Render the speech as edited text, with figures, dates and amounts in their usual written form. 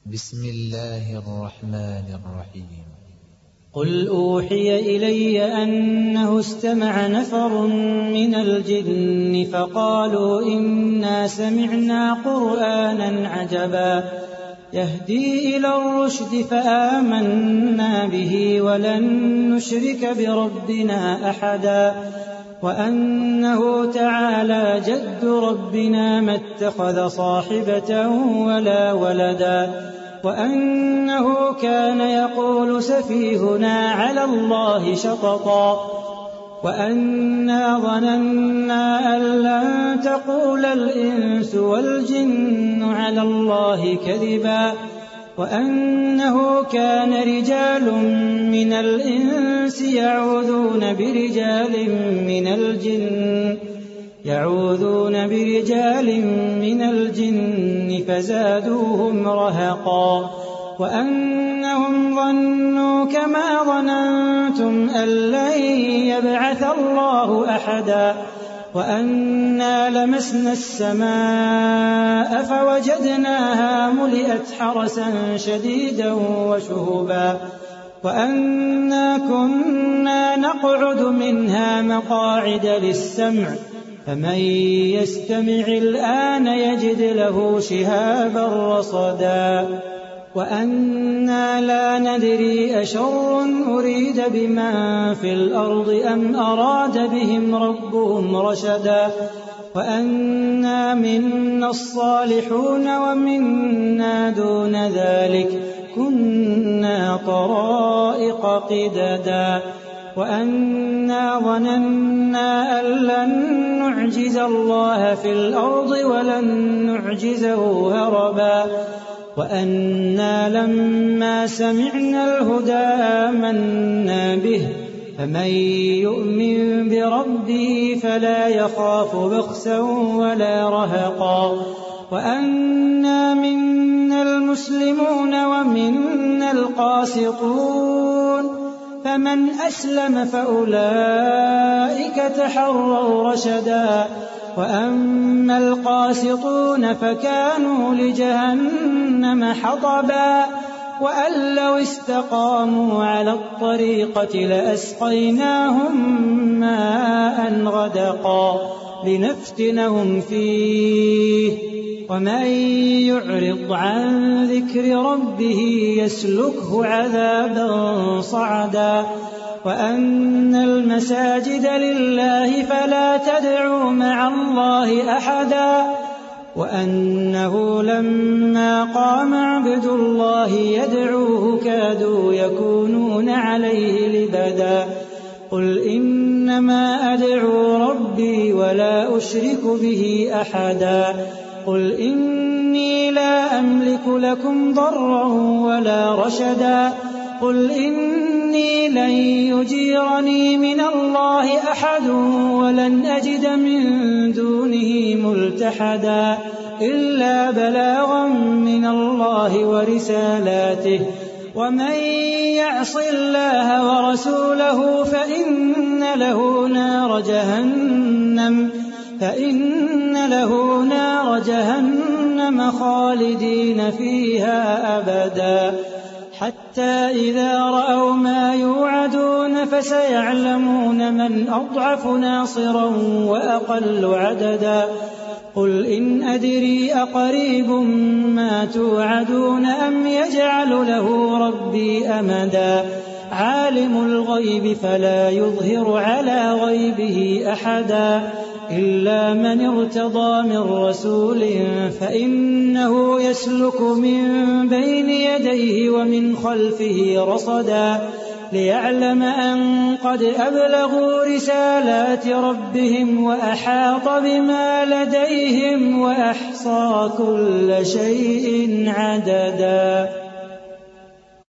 بسم الله الرحمن الرحيم. قل أوحي إلي أنه استمع نفر من الجن فقالوا إنا سمعنا قرآنا عجبا يهدي إلى الرشد فآمنا به ولن نشرك بربنا أحدا وأنه تعالى جد ربنا ما اتخذ صاحبة ولا ولدا وأنه كان يقول سفيهنا على الله شططا وأنا ظننا أن لن تقول الإنس والجن على الله كذبا وأنه كان رجال من الإنس يعوذون برجال من الجن فزادوهم رهقا وأنهم ظنوا كما ظننتم أن لن يبعث الله أحدا وأنا لمسنا السماء فوجدناها ملئت حرسا شديدا وشهبا وأنا كنا نقعد منها مقاعد للسمع فمن يستمع الآن يجد له شهابا رصدا وأنا لا ندري أشر أريد بمن في الأرض أم أراد بهم ربهم رشدا وأنا منا الصالحون ومنا دون ذلك كنا طرائق قددا وأنا ظننا أن لن نعجز الله في الأرض ولن نعجزه هربا وأنا لما سمعنا الهدى آمنا به فمن يؤمن بربه فلا يخاف بخسا ولا رهقا وأنا منا المسلمون ومنا القاسطون فمن أسلم فأولئك تحروا رشدا وأما القاسطون فكانوا لجهنم حطبا وأن لو استقاموا على الطريقة لأسقيناهم ماء غدقا لنفتنهم فيه ومن يعرض عن ذكر ربه يسلكه عذابا صعدا وأن المساجد لله فلا تدعوا مع الله أحدا وأنه لما قام عبد الله يدعوه كادوا يكونون عليه لبدا قل إنما أدعو ربي ولا أشرك به أحدا قل إني لا أملك لكم ضرا ولا رشدا قل إني لن يجيرني من الله أحد ولن أجد من دونه ملتحدا إلا بلاغا من الله ورسالاته ومن يعص الله ورسوله فإن له نار جهنم خالدين فيها أبدا حتى إذا رأوا ما يوعدون فسيعلمون من أضعف ناصرا وأقل عددا قل إن أدري أقريب ما توعدون أم يجعل له ربي أمدا عالم الغيب فلا يظهر على غيبه أحدا إلا من ارتضى من رسول فإنه يسلك من بين يديه ومن خلفه رصدا ليعلم أن قد أبلغوا رسالات ربهم وأحاط بما لديهم وأحصى كل شيء عددا.